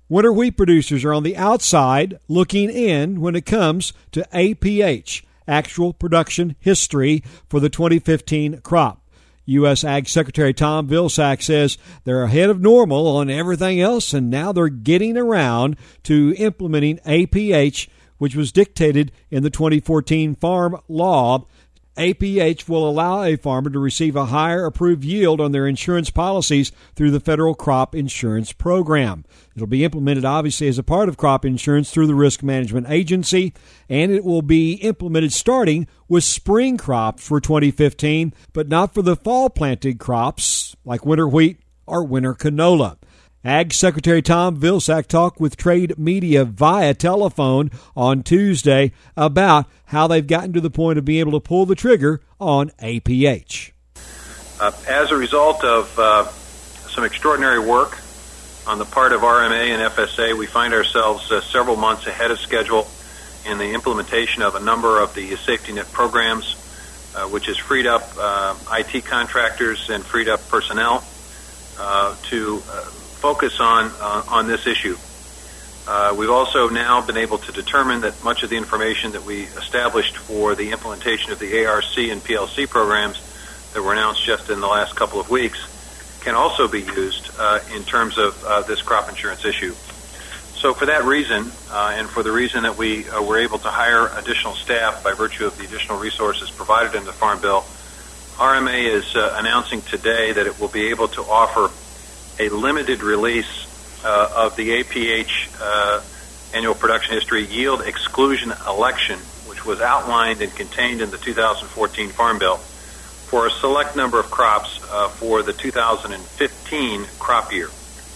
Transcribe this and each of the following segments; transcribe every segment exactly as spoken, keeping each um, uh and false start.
Winter wheat producers are on the outside looking in when it comes to A P H, actual production history for the twenty fifteen crop. U S. Ag Secretary Tom Vilsack says they're ahead of normal on everything else, and now they're getting around to implementing A P H, which was dictated in the twenty fourteen Farm Law. A P H will allow a farmer to receive a higher approved yield on their insurance policies through the Federal Crop Insurance Program. It'll be implemented, obviously, as a part of crop insurance through the Risk Management Agency, and it will be implemented starting with spring crops for twenty fifteen, but not for the fall planted crops like winter wheat or winter canola. Ag Secretary Tom Vilsack talked with trade media via telephone on Tuesday about how they've gotten to the point of being able to pull the trigger on A P H. Uh, as a result of uh, some extraordinary work on the part of R M A and F S A, we find ourselves uh, several months ahead of schedule in the implementation of a number of the safety net programs, uh, which has freed up uh, I T contractors and freed up personnel uh, to uh, focus on uh, on this issue. Uh, we've also now been able to determine that much of the information that we established for the implementation of the A R C and P L C programs that were announced just in the last couple of weeks can also be used uh, in terms of uh, this crop insurance issue. So for that reason, uh, and for the reason that we uh, were able to hire additional staff by virtue of the additional resources provided in the Farm Bill, R M A is uh, announcing today that it will be able to offer a limited release uh, of the A P H uh, annual production history yield exclusion election, which was outlined and contained in the two thousand fourteen Farm Bill, for a select number of crops uh, for the two thousand fifteen crop year.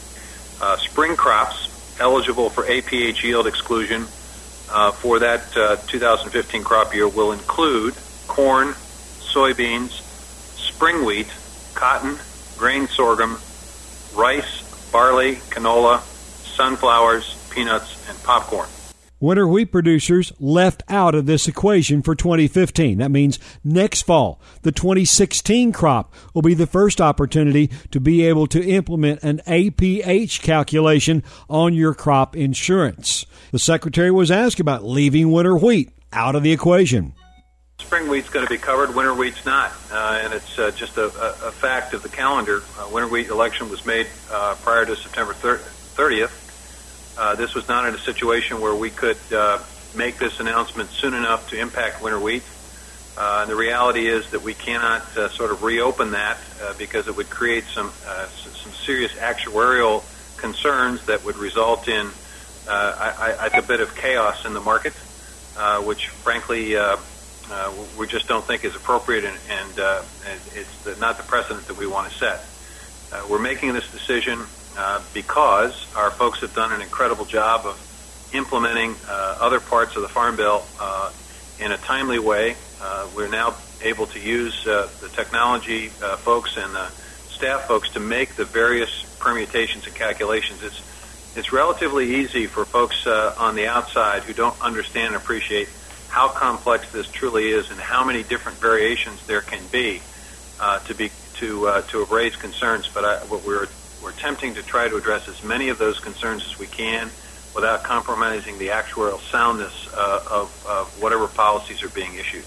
Uh, spring crops eligible for A P H yield exclusion uh, for that uh, two thousand fifteen crop year will include corn, soybeans, spring wheat, cotton, grain sorghum, rice, barley, canola, sunflowers, peanuts, and popcorn. Winter wheat producers left out of this equation for twenty fifteen. That means next fall, the twenty sixteen crop will be the first opportunity to be able to implement an A P H calculation on your crop insurance. The Secretary was asked about leaving winter wheat out of the equation. Spring wheat's going to be covered, winter wheat's not, uh, and it's uh, just a, a, a fact of the calendar. Uh, winter wheat election was made uh, prior to September thirtieth. Uh, this was not in a situation where we could uh, make this announcement soon enough to impact winter wheat. Uh, and the reality is that we cannot uh, sort of reopen that uh, because it would create some uh, some serious actuarial concerns that would result in uh, I, I, a bit of chaos in the market, uh, which frankly uh, Uh, we just don't think is appropriate, and, and uh, it's the, not the precedent that we want to set. Uh, we're making this decision uh, because our folks have done an incredible job of implementing uh, other parts of the Farm Bill uh, in a timely way. Uh, we're now able to use uh, the technology uh, folks and the staff folks to make the various permutations and calculations. It's it's relatively easy for folks uh, on the outside who don't understand and appreciate how complex this truly is and how many different variations there can be uh, to be to uh, to have raised concerns. But I, what we're we're attempting to try to address as many of those concerns as we can without compromising the actuarial soundness uh, of, of whatever policies are being issued.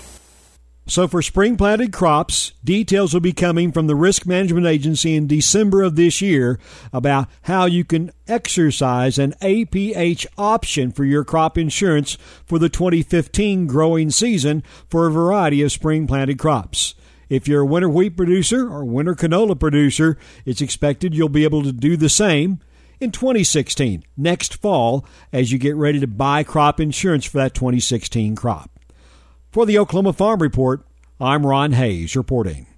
So for spring planted crops, details will be coming from the Risk Management Agency in December of this year about how you can exercise an A P H option for your crop insurance for the twenty fifteen growing season for a variety of spring planted crops. If you're a winter wheat producer or winter canola producer, it's expected you'll be able to do the same in twenty sixteen, next fall, as you get ready to buy crop insurance for that twenty sixteen crop. For the Oklahoma Farm Report, I'm Ron Hayes reporting.